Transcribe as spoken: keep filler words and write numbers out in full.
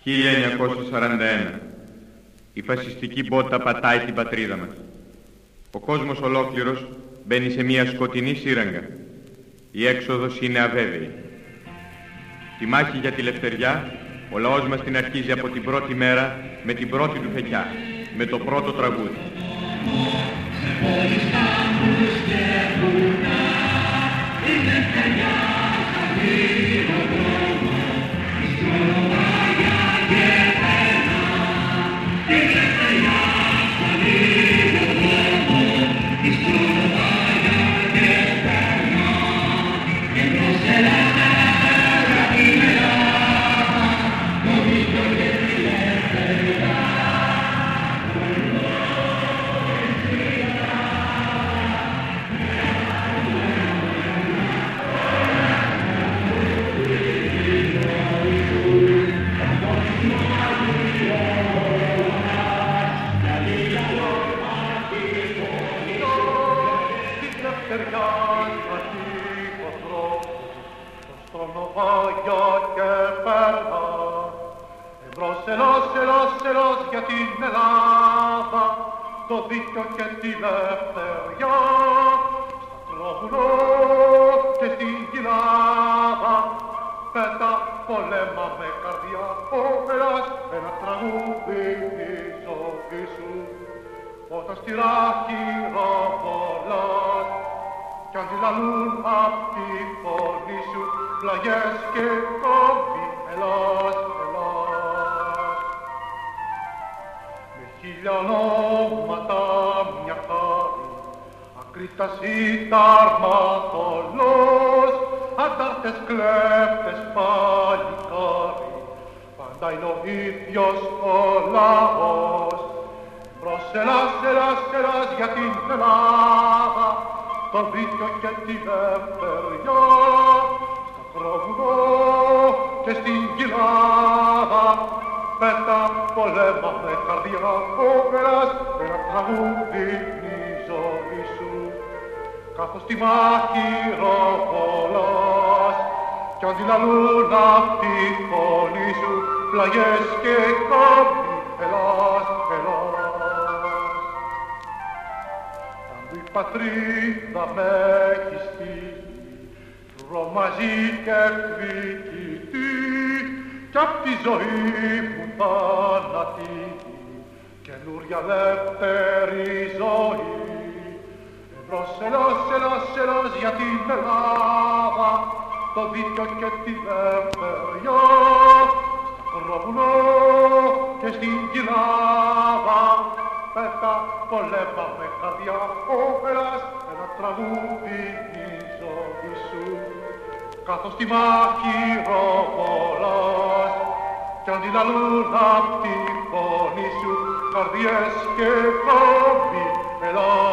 χίλια εννιακόσια σαράντα ένα. Η φασιστική μπότα πατάει την πατρίδα μας. Ο κόσμος ολόκληρος μπαίνει σε μια σκοτεινή σύραγγα. Η έξοδος είναι αβέβαιη. Τη μάχη για τη λευτεριά ο λαός μας την αρχίζει από την πρώτη μέρα με την πρώτη του φεκιά, με το πρώτο τραγούδι. Για την Ελλάδα, το δίκιο και τη λευτεριά, στα τρόγουνο και στην κοιλάδα, πέτα πολέμα με καρδιά, όπερας ένα τραγούδι τη ζωή σου, όταν στη ράχη ροβολάς, κι αν τη λαλούν απ' τη φωνή σου, πλαγιές και κόμπι, Ελλάς, Ελλάς. Χίλια ονόματα μια χάρη, ακρίτας ηταρματολός, αντάρτες κλέπτες παλικάρι, πάντα είναι ο ίδιος ο λαός. Μπρος Ελλάς, Ελλάς, Ελλάς για την Ελλάδα, το δίκιο και τη λευτεριά, στα προβουνό και στην κοιλάδα, πέτα πολέμα με καρδιά, όπερας ένα τραγούδι τη ζωή σου, καθώς τη μάχη ροβολάς, κι αν τη λαλούν απ' τη φωνή σου, πλαγιές και κόμπι, Ελλάς, Ελλάς. Αν η πατρίδα με έχει στείλει, τρομαζή και εκδικητή, κι απ' τη ζωή που θανατεί, καινούρια δεύτερη ζωή. Εμπρός Ελλάς, Ελλάς, Ελλάς για την Ελλάδα, το δίκιο και τη λευτεριά, στα κροβουνό και στην κοιλάδα, πέτα πολέμα με καρδιά, όπερας ένα τραγούδι τη ζωή σου, καθώς τη μάχη ροβολάς, κι αν τη λαλούν απ' τη φωνή σου, καρδιές και κόμπι, Ελλάς.